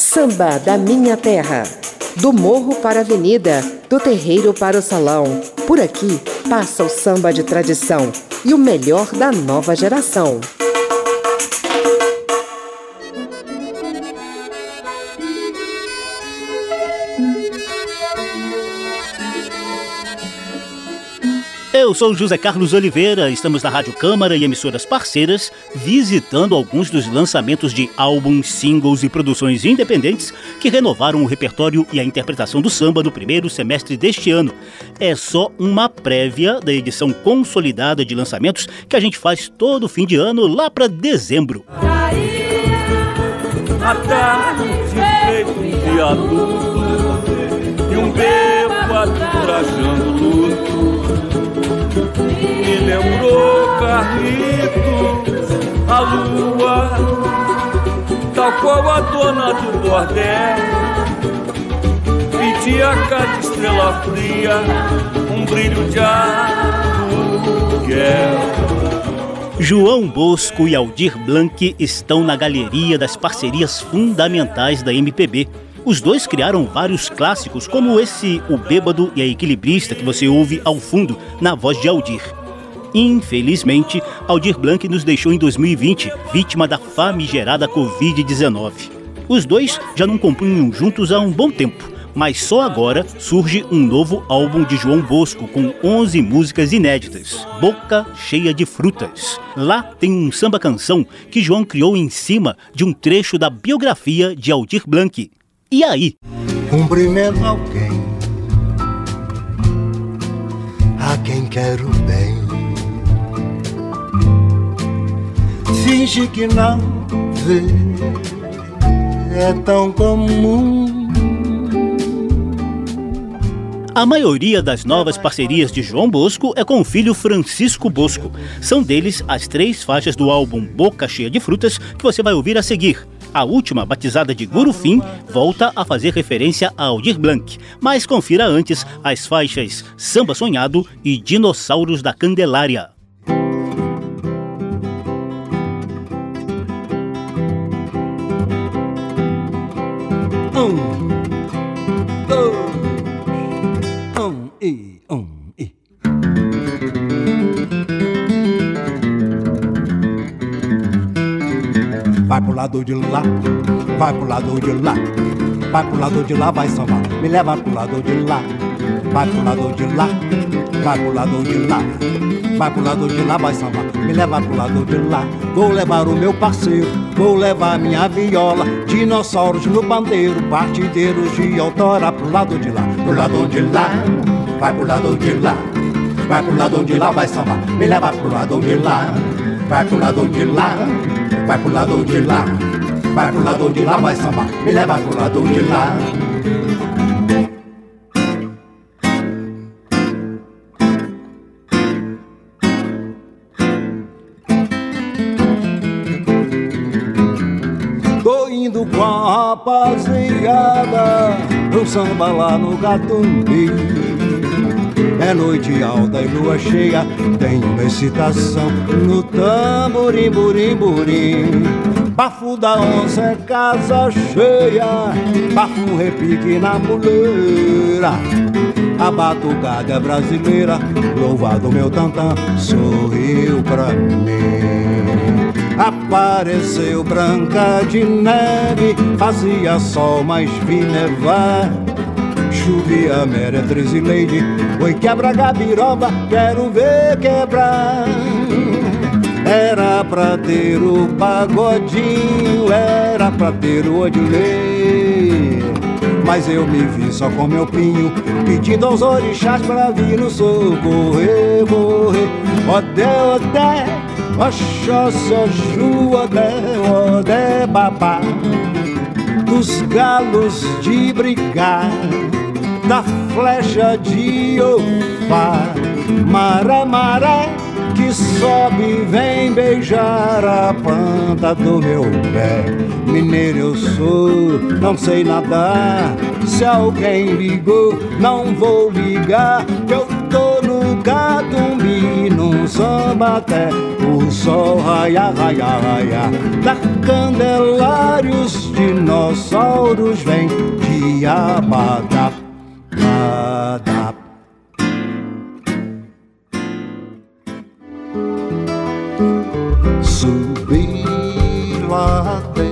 Samba da minha terra. Do morro para a avenida, do terreiro para o salão. Por aqui passa o samba de tradição e o melhor da nova geração. Eu sou José Carlos Oliveira, estamos na Rádio Câmara e emissoras parceiras, visitando alguns dos lançamentos de álbuns, singles e produções independentes que renovaram o repertório e a interpretação do samba no primeiro semestre deste ano. É só uma prévia da edição consolidada de lançamentos que a gente faz todo fim de ano, lá para dezembro. A tarde feito um viaduto e um bêbado trajando luto. Me lembrou Carlitos, a lua, tal qual a dona do bordel, pedia a cada estrela fria um brilho de aluguel. João Bosco e Aldir Blanc estão na galeria das parcerias fundamentais da MPB. Os dois criaram vários clássicos, como esse O Bêbado e a Equilibrista, que você ouve ao fundo, na voz de Aldir. Infelizmente, Aldir Blanc nos deixou em 2020, vítima da famigerada Covid-19. Os dois já não compunham juntos há um bom tempo, mas só agora surge um novo álbum de João Bosco, com 11 músicas inéditas, Boca Cheia de Frutas. Lá tem um samba-canção que João criou em cima de um trecho da biografia de Aldir Blanc. E aí? Cumprimento alguém a quem quero bem, finge que não vê, é tão comum. A maioria das novas parcerias de João Bosco é com o filho Francisco Bosco. São deles as 3 faixas do álbum Boca Cheia de Frutas que você vai ouvir a seguir. A última, batizada de Gurufim, volta a fazer referência a Aldir Blanc, mas confira antes as faixas Samba Sonhado e Dinossauros da Candelária. Vai pro lado de lá, vai pro lado de lá, vai pro lado de lá, vai sambar, me leva pro lado de lá, vai pro lado de lá, vai pro lado de lá, vai pro lado de lá, vai sambar, me leva pro lado de lá. Vou levar o meu parceiro, vou levar minha viola, dinossauros no bandeiro, partideiros de autora, pro lado de lá, pro lado de lá, vai pro lado de lá, vai pro lado de lá, vai sambar, me leva pro lado de lá, vai pro lado de lá. Vai pro lado de lá, vai pro lado de lá, vai sambar, me leva pro lado de lá. Tô indo com a rapaziada pro samba lá no Gatumbi. É noite alta e lua cheia, tem uma excitação no tamborim, burim, burim. Bafo da onça é casa cheia, bafo um repique na muleira. A batucada é brasileira, louvado meu tantã, sorriu pra mim. Apareceu Branca de Neve, fazia sol, mas vi nevar. Chovia Meretriz e Leide, oi quebra gabiroba, quero ver quebrar. Era pra ter o pagodinho, era pra ter o odilê, mas eu me vi só com meu pinho, pedindo aos orixás pra vir no socorrer, correr. Odé, odé, oxóssi, oxu, odé, odé, babá, dos galos de brigar, da flecha de Ofá, maré, maré, que sobe e vem beijar a planta do meu pé. Mineiro eu sou, não sei nadar, se alguém ligou, não vou ligar, que eu tô no Gatumbi, num samba até o sol raia, raia, raia, da Candelários dinossauros vêm de Abadá. Subi ladeira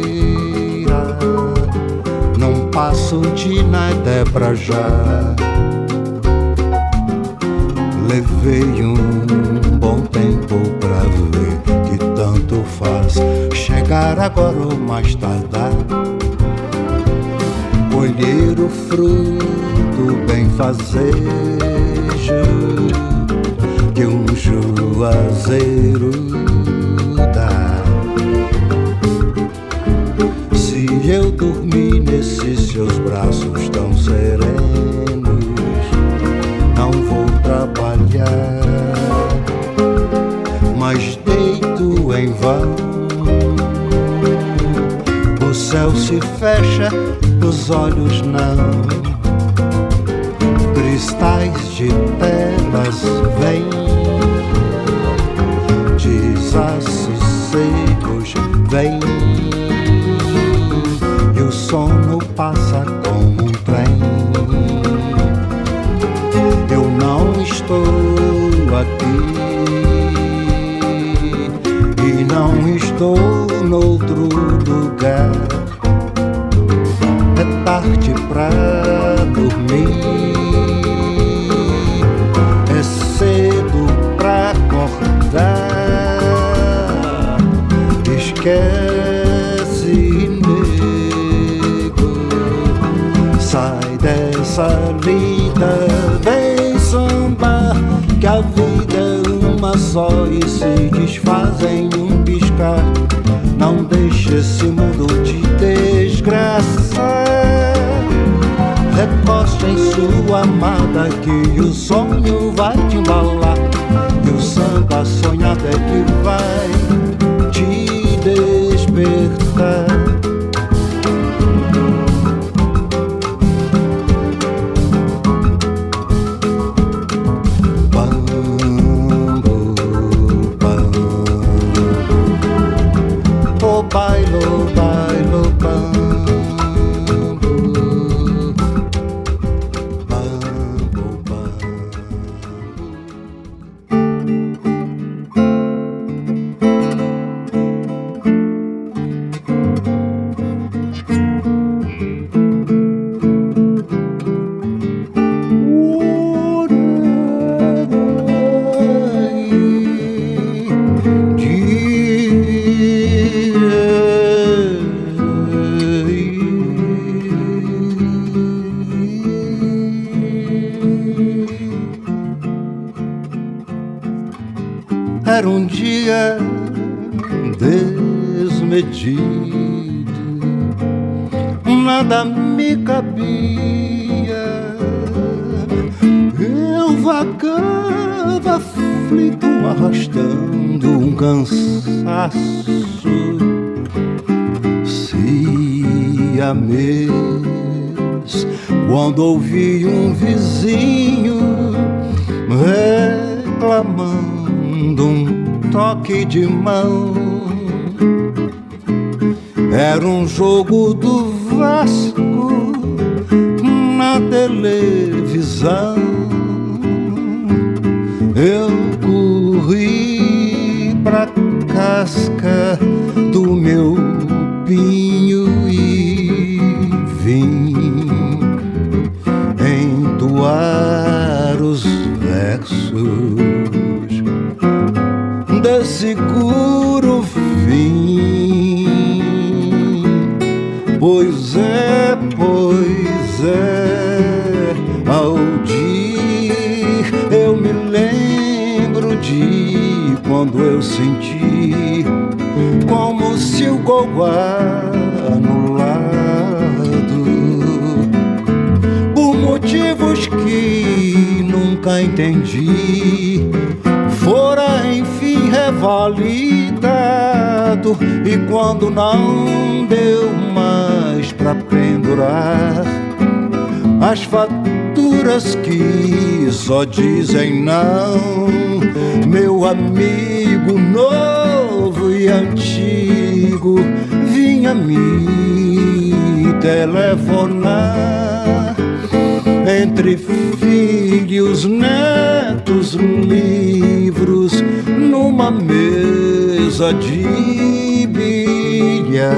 num passo de nada pra já. Levei um bom tempo pra ver que tanto faz chegar agora ou mais tardar. Colher o fruto bem fazejo que um juazeiro dá. Se eu dormir nesses seus braços tão serenos, não vou trabalhar, mas deito em vão. O céu se fecha, os olhos não. Cristais de pedras vêm, desassocegos vêm, e o sono passa como um trem. Eu não estou aqui e não estou noutro lugar. É tarde pra dormir, é cedo pra acordar. Esquece, nego, sai dessa vida, vem sambar, que a vida é uma só e se desfaz em um piscar. Não deixe esse mundo de desgraça, recoste em sua amada que o sonho vai te embalar, e o samba sonhado é que vai te despertar. Bailo, bailo, bambu, bambu, bambu. Era um dia desmedido, nada me cabia. Eu vagava aflito, arrastando um cansaço siamês, quando ouvi um vizinho reclamando um toque de mão. Era um jogo do Vasco na televisão. Eu corri pra casca do meu pinho e vim entoar os versos de seguro fim. Pois é, Aldir, eu me lembro de quando eu senti como se o goa anulado, por motivos que nunca entendi, fora enfim revalidado. E quando não deu mais pra pendurar as faturas que só dizem não, meu amigo novo e antigo vinha me telefonar, entre filhos, netos, livros, numa mesa de bilhar.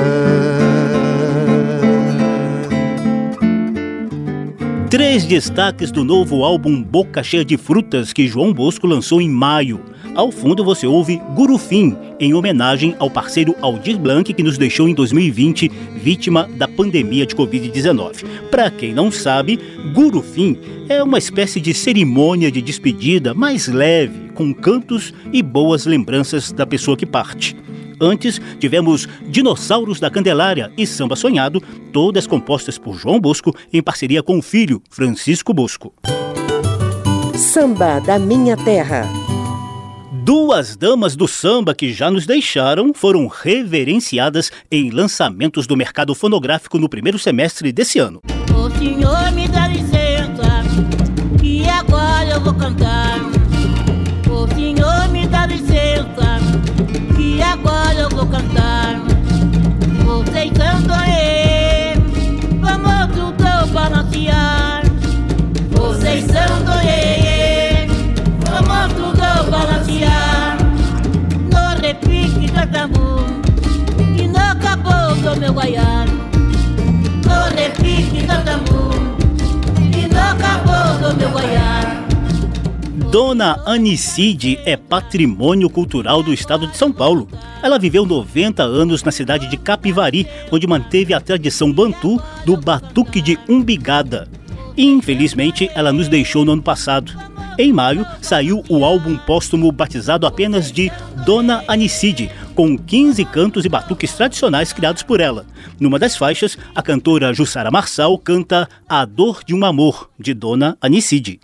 3 destaques do novo álbum Boca Cheia de Frutas, que João Bosco lançou em maio. Ao fundo você ouve Gurufim, em homenagem ao parceiro Aldir Blanc, que nos deixou em 2020, vítima da pandemia de Covid-19. Para quem não sabe, Gurufim é uma espécie de cerimônia de despedida mais leve, com cantos e boas lembranças da pessoa que parte. Antes, tivemos Dinossauros da Candelária e Samba Sonhado, todas compostas por João Bosco em parceria com o filho, Francisco Bosco. Samba da Minha Terra. 2 damas do samba que já nos deixaram foram reverenciadas em lançamentos do mercado fonográfico no primeiro semestre desse ano. O senhor me dá licença, que agora eu vou cantar. O senhor me dá licença, que agora eu vou cantar. Vocês cantam aí, vamos tudo balancear. Vocês cantam aí, vamos tudo balancear. No repique do tambor, que não acabou do meu guaiano. No repique do tambor, que não acabou do meu guaiano. Dona Anicide é patrimônio cultural do estado de São Paulo. Ela viveu 90 anos na cidade de Capivari, onde manteve a tradição bantu do batuque de umbigada. Infelizmente, ela nos deixou no ano passado. Em maio, saiu o álbum póstumo batizado apenas de Dona Anicide, com 15 cantos e batuques tradicionais criados por ela. Numa das faixas, a cantora Jussara Marçal canta A Dor de um Amor, de Dona Anicide.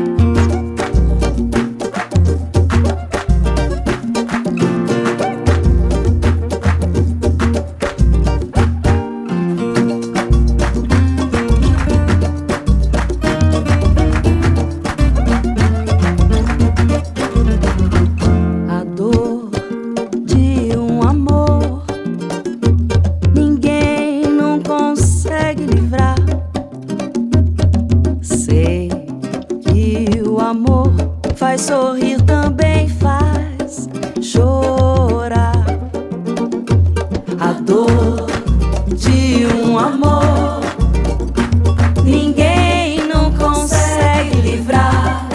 Sorrir também faz chorar. A dor de um amor ninguém não consegue livrar.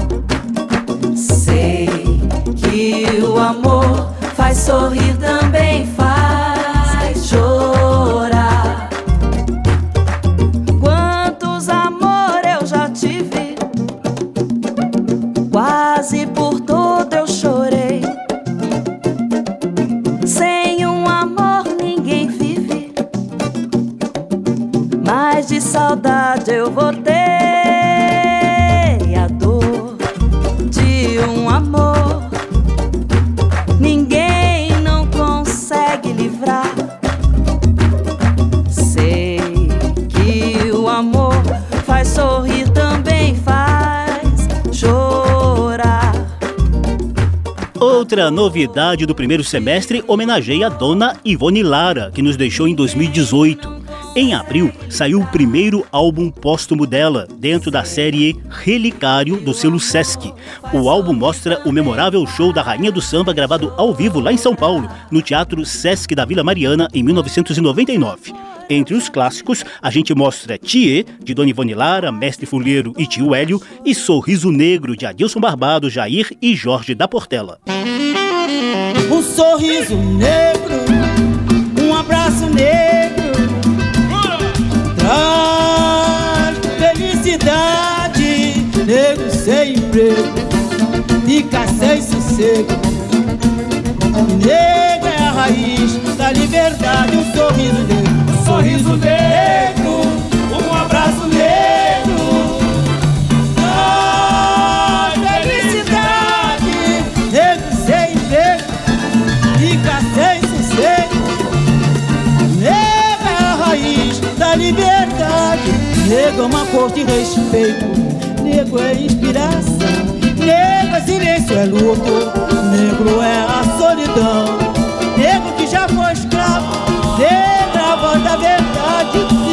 Sei que o amor faz sorrir também faz chorar. Quantos amores eu já tive, quase por todo eu chorei. Sem um amor ninguém vive, mas de saudade eu vou ter. A dor de um amor ninguém não consegue livrar. Sei que o amor faz sorrir também faz chorar. Outra novidade do primeiro semestre homenageia a Dona Ivone Lara, que nos deixou em 2018. Em abril, saiu o primeiro álbum póstumo dela, dentro da série Relicário do selo Sesc. O álbum mostra o memorável show da Rainha do Samba gravado ao vivo lá em São Paulo, no Teatro Sesc da Vila Mariana, em 1999. Entre os clássicos, a gente mostra Tiê, de Dona Ivone Lara, Mestre Fuleiro e Tio Hélio, e Sorriso Negro, de Adilson Barbado, Jair e Jorge da Portela. Um sorriso negro, um abraço negro, traz felicidade. Negro sem emprego, fica sem sossego. Negro é a raiz da liberdade. Um sorriso negro, um sorriso negro, um abraço negro, traz felicidade. Negro sem emprego, fica sem sossego. Negro é a raiz da liberdade. Negro é uma cor de respeito, negro é inspiração. Negro é silêncio, é luto, negro é a solidão. Negro que já foi escravo, negro é a voz da verdade.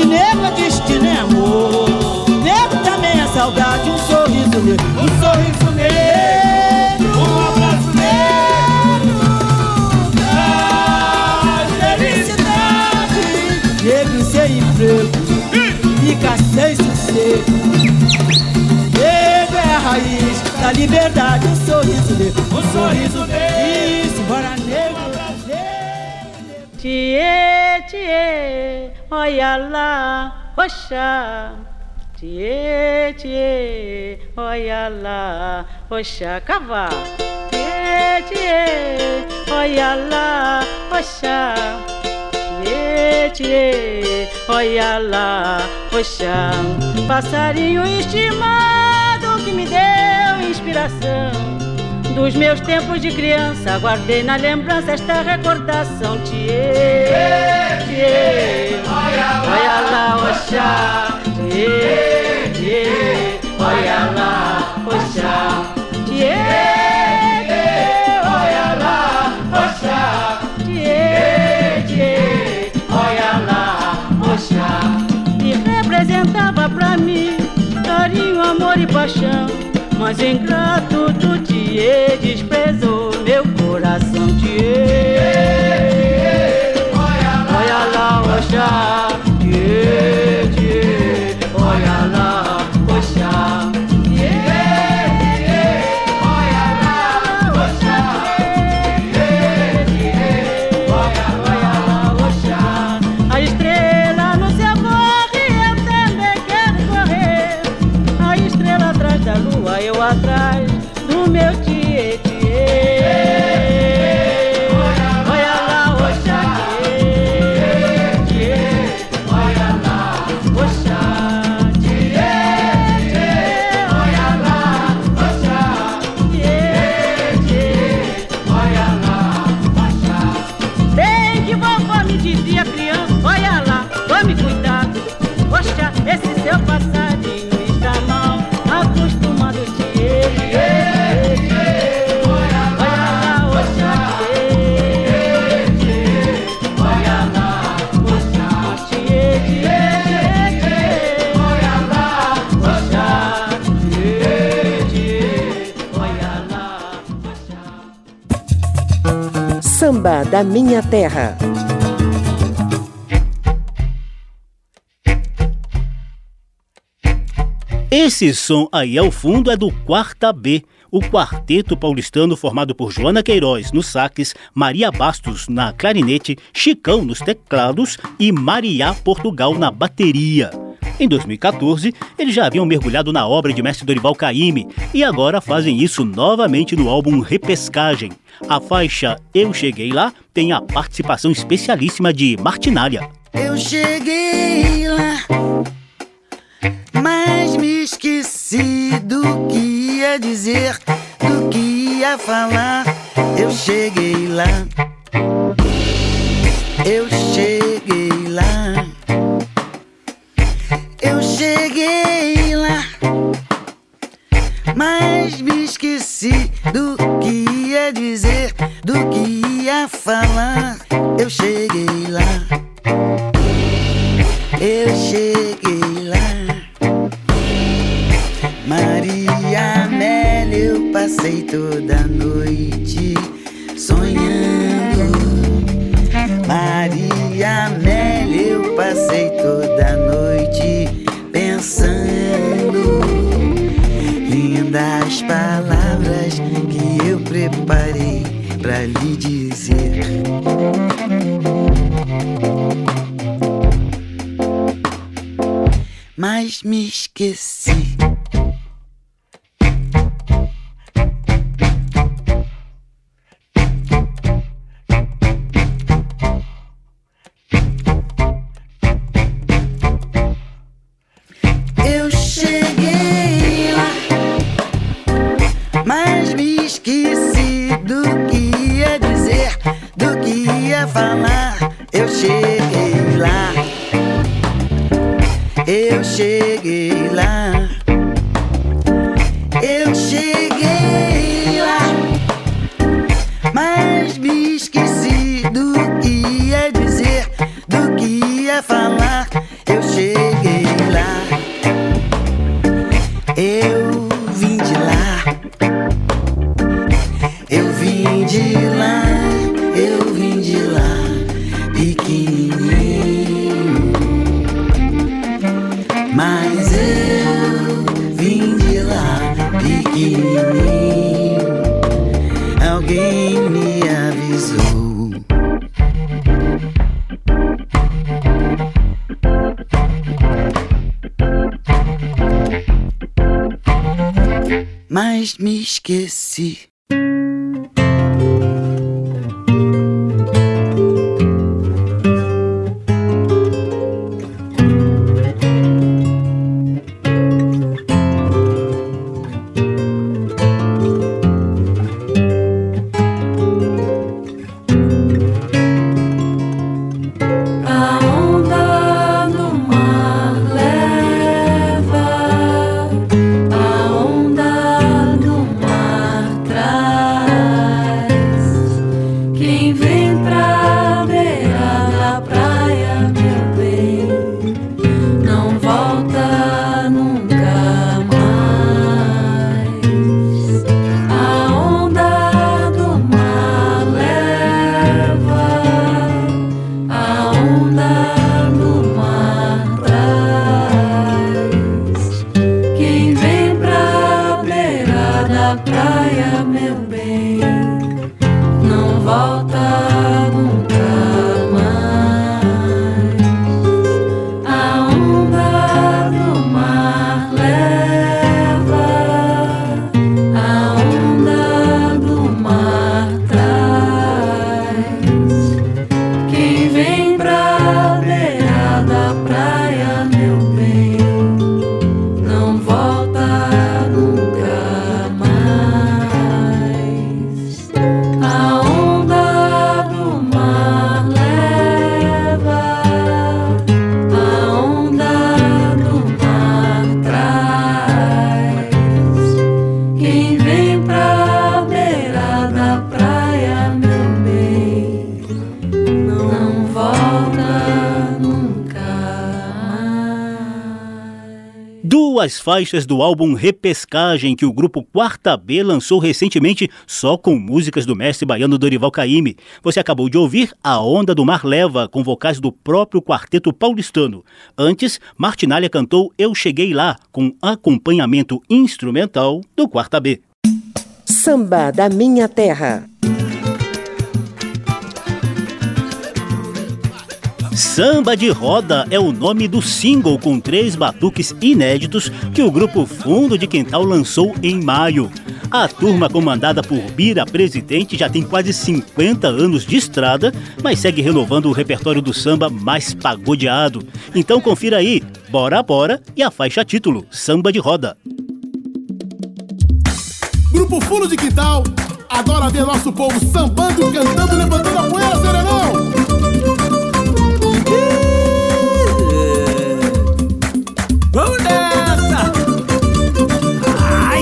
liberdade, um sorriso dele, um sorriso dele. Isso, bora negro. Tchê, tchê, olha lá, oxá. Tchê, tchê, olha lá, oxá, cavalo. Tchê, tchê, olha lá, oxá. Tchê, tchê, olha lá, oxá. Passarinho estimado que me deu inspiração. Dos meus tempos de criança, guardei na lembrança esta recordação. Tchê, tchê, olha lá, oxá. Tchê, tchê, olha lá, oxá. Tchê, tchê, olha lá, oxá. Tchê, tchê, olha lá, oxá. E representava pra mim carinho, amor e paixão. Mas ingrato do Tchê desprezou meu coração. Tchê, olha lá, oxá. Tchê, tchê, olha lá, oxá. Tchê, olha lá, oxá. Tchê, olha lá, oxá. A estrela no céu corre, eu também quero correr. A estrela atrás da lua, eu atrás do meu Tchê, Tchê. Olha lá, oxá. Tchê, tchê, olha lá, oxá. Tchê, tchê, olha lá, oxá. Tchê, tchê, olha lá, oxá. Bem que vovó me dizia, criança, olha lá, tome cuidado. Oxá, esse seu passarinho está mal acostumado. Tchê, tchê, tchê, olha lá, oxá. Tchê, tchê, olha lá, oxá. Tchê, tchê, tchê, olha lá, oxá. Tchê, tchê, olha lá, oxá. Samba da Minha Terra. Esse som aí ao fundo é do Quarta B, o quarteto paulistano formado por Joana Queiroz nos saques, Maria Bastos na clarinete, Chicão nos teclados e Mariá Portugal na bateria. Em 2014, eles já haviam mergulhado na obra de mestre Dorival Caymmi e agora fazem isso novamente no álbum Repescagem. A faixa Eu Cheguei Lá tem a participação especialíssima de Martinália. Eu cheguei lá, mas me esqueci do que ia dizer, do que ia falar. Eu cheguei lá, eu cheguei lá, eu cheguei lá, mas me esqueci do que ia dizer, do que ia falar. Eu cheguei lá, eu cheguei lá. Maria Amélia, eu passei toda a noite sonhando. Maria Amélia, eu passei toda a noite pensando. Lindas palavras que eu preparei pra lhe dizer. Mas me esqueci. Eu cheguei lá, mas me esqueci do que ia dizer, do que ia falar. Eu cheguei lá, eu cheguei lá, eu cheguei lá, mas me esqueci do que ia dizer, do que ia falar. Eu cheguei lá, eu vim de lá, eu vim de lá, eu vim de lá, pequenininho. Mas eu vim de lá, pequenininho. mas me esqueci. Duas faixas do álbum Repescagem, que o grupo Quarta B lançou recentemente só com músicas do mestre baiano Dorival Caymmi. Você acabou de ouvir A Onda do Mar Leva, com vocais do próprio quarteto paulistano. Antes, Martinália cantou Eu Cheguei Lá, com acompanhamento instrumental do Quarta B. Samba da Minha Terra. Samba de Roda é o nome do single com 3 batuques inéditos que o grupo Fundo de Quintal lançou em maio. A turma, comandada por Bira Presidente, já tem quase 50 anos de estrada, mas segue renovando o repertório do samba mais pagodeado. Então confira aí, Bora Bora e a faixa título, Samba de Roda. Grupo Fundo de Quintal adora ver nosso povo sambando, cantando, levantando a poeira, serenão! Vamos nessa! Ai!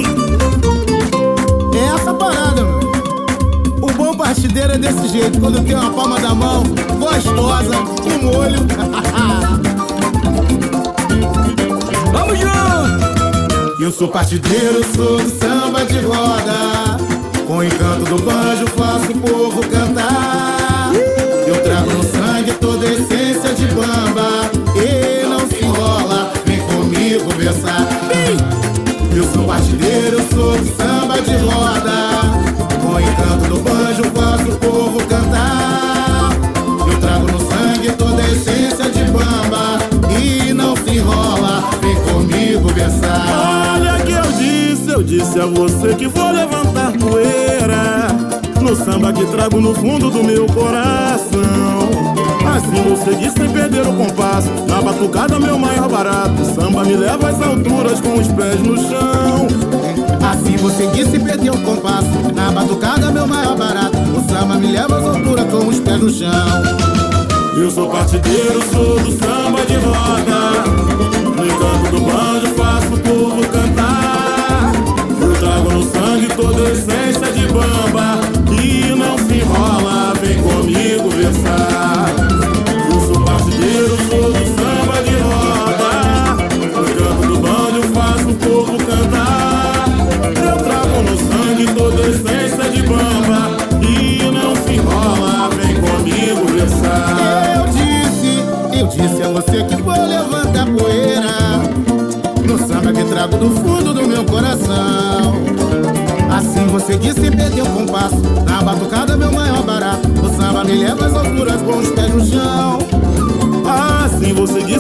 É essa parada, mano. O bom partideiro é desse jeito, quando tem uma palma da mão gostosa, com molho. Vamos junto! Eu sou partideiro, sou do samba de roda. Com o encanto do banjo faço o povo cantar. Eu trago no sangue toda a essência de bamba. E não se enrola, vem comigo versar. Eu sou partideiro, sou do samba de roda. Com o encanto do banjo faço o povo cantar. Eu trago no sangue toda a essência de bamba. E não se enrola, vem comigo versar. Olha que eu disse a você que vou levantar poeira no samba que trago no fundo do meu coração. Assim você disse sem perder o compasso, na batucada meu maior barato. O samba me leva às alturas com os pés no chão. Assim você disse sem perder o compasso, na batucada meu maior barato. O samba me leva às alturas com os pés no chão. Eu sou partideiro, sou do samba de roda. No encanto do banjo faço o povo cantar. Eu trago no sangue toda a essência de bamba. E não se enrola, vem comigo versar. Eu sou partideiro, sou do samba de roda. No encanto do banjo faço o povo cantar. Eu trago no sangue toda a essência de bamba. E não se enrola, vem comigo versar. Eu disse a você que vou levantar poeira no samba que trago do fundo do meu coração. Assim você disse sem perder o compasso, na batucada meu maior barato. O samba me leva às alturas com os pés no chão. Assim você disse sem perder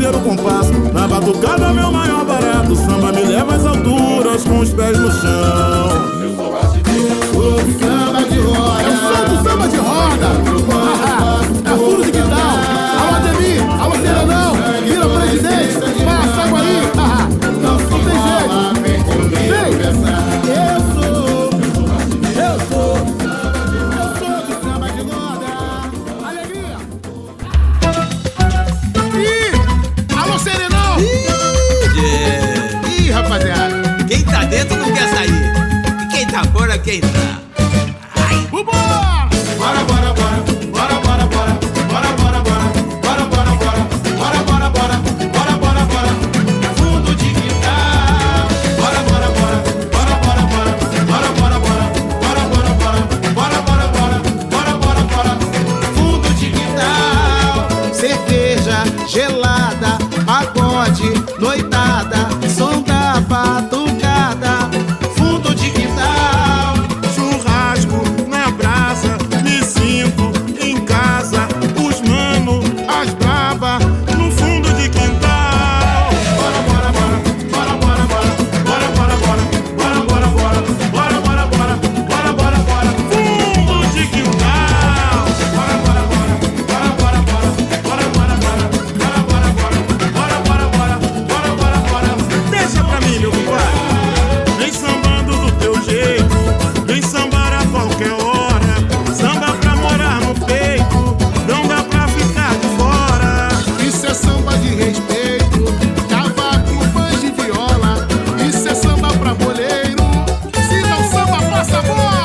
primeiro compasso. Na batucada meu maior barato. O samba me leva às alturas com os pés no chão. Eu sou batideiro, sou do samba de roda. Eu sou do samba de roda. É fundo de quintal. Alô Ademir, alô Serenão, vira presidente, passa água aí. Não tem jeito. Vem. Eu sou do samba de roda. Alegria. Alô Serenão. Ih, rapaziada. Quem tá dentro não quer sair. E quem tá fora quer entrar. Vambora! Bora, bora, bora, bora, bora, bora, bora, bora, bora, bora, bora, bora, bora, bora, bora, bora, bora, bora, fundo de quintal. Bora, bora, bora, bora, bora, bora, bora, bora, bora, bora, bora, bora, bora, bora, bora, bora, fundo de quintal. Cerveja gelada, pagode, noitada, som da batucada, fundo de quintal. Churrasco na brasa, me sinto em casa. Os mano, as braba, no fundo de quintal. Bora, bora, bora, bora, bora, bora, bora, bora, bora, bora, bora, bora, bora, bora, bora, bora, bora, bora, Fundo de quintal. bora, bora, bora, bora, bora, bora, bora, bora, bora, bora, bora, bora, bora, bora, bora, bora. Deixa pra mim, meu compadre. Vem sambando do teu jeito, vem sambar a qualquer hora. Samba pra morar no peito, não dá pra ficar de fora. Isso é samba de respeito, cavaco, banjo e viola. Isso é samba pra boleiro, se não samba, passa a bola.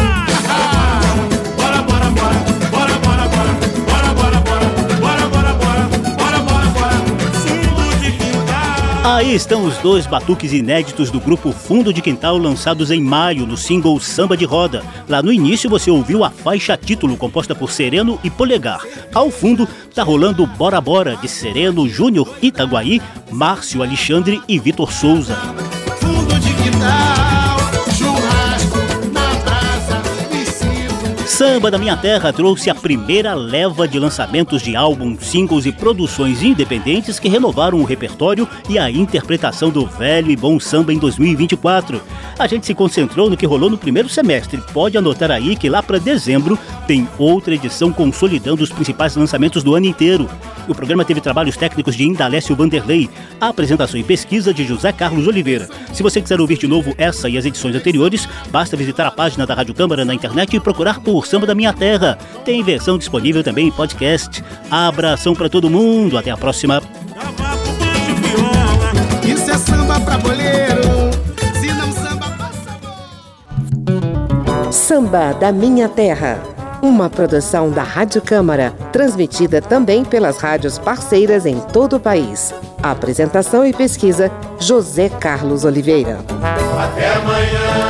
Bora, bora, bora, bora, bora, bora, bora, bora, bora, bora, bora, bora, bora, bora, bora. Fundo de quintal. Aí estão os dois batuques inéditos do grupo Fundo de Quintal, lançados em maio no single Samba de Roda. Lá no início você ouviu a faixa título, composta por Sereno e Polegar. Ao fundo tá rolando Bora Bora, de Sereno, Júnior, Itaguaí, Márcio Alexandre e Vitor Souza. Fundo de quintal. Churrasco na brasa, me sinto. Samba da Minha Terra trouxe a primeira leva de lançamentos de álbuns, singles e produções independentes que renovaram o repertório e a interpretação do velho e bom samba em 2024. A gente se concentrou no que rolou no primeiro semestre. Pode anotar aí que lá para dezembro tem outra edição consolidando os principais lançamentos do ano inteiro. O programa teve trabalhos técnicos de Indalécio Vanderlei, a apresentação e pesquisa de José Carlos Oliveira. Se você quiser ouvir de novo essa e as edições anteriores, basta visitar a página da Rádio Câmara na internet e procurar por Samba da Minha Terra. Tem versão disponível também em podcast. Abração pra todo mundo, até a próxima. Cavaco, banjo, viola. Isso é samba pra boleiro, se não samba, passa a bola. Samba da Minha Terra. Uma produção da Rádio Câmara, transmitida também pelas rádios parceiras em todo o país. Apresentação e pesquisa, José Carlos Oliveira. Até amanhã.